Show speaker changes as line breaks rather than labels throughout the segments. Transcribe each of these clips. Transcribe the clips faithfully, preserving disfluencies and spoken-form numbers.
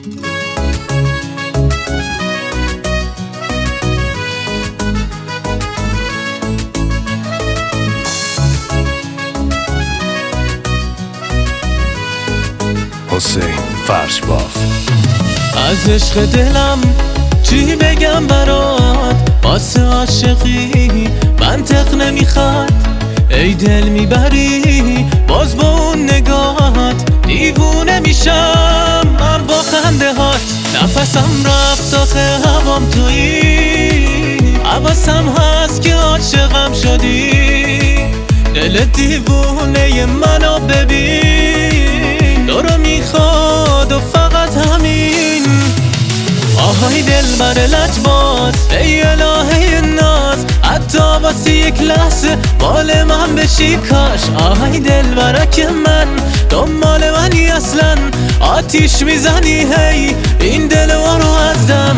حسین فرشباف.
از عشق دلم چی بگم برات، واسه عاشقی منطق نمیخواد. ای دل میبری باز با اون نگاهات، دیوونه میشم من با خنده هات. نفسم رفت آخه هوام تویی، حواسم هست که عاشقم شدی. دل دیوونه منو ببین، دورو میخواد و فقط همین. آهای دل بر لجباز، ای الهه ناز، حتی واسه یک لحظه مال من بشی کاش. آهای دل برک من دنبال منی اصلا، آتیش میزنی هی این دل رو از دم.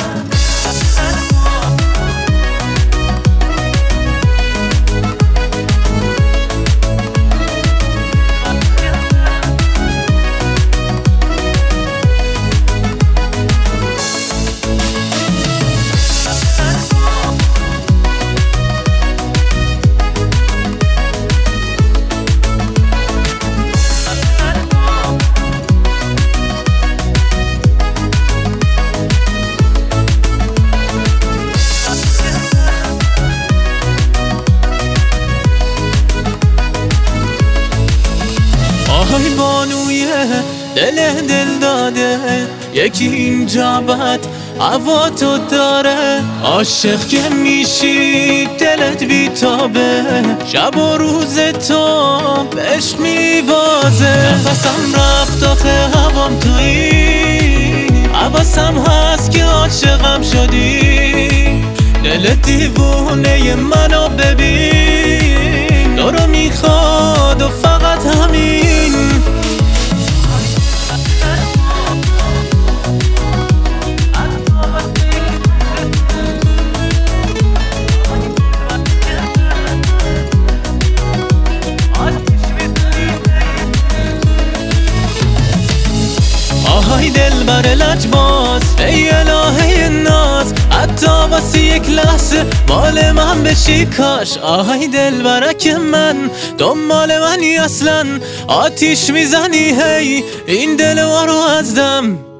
آهای بانوی دل دل داده، یکی اینجا بد هوا تو داره. عاشق که میشی دلت بیتابه، شب و روز تو بهش میوازه. نفسم رفت آخه هوام تویی، حواسم هست که عاشقم شدی. دل دیوونه منو ببین، دورو میخواد و فقط همین. آهای دل بر لجباز، ای الهه ناز، حتی واسه یک لحظه مال من بشی کاش. آهای دل برک من دنبال منی اصلا، آتیش میزنی هی این دل رو از دم.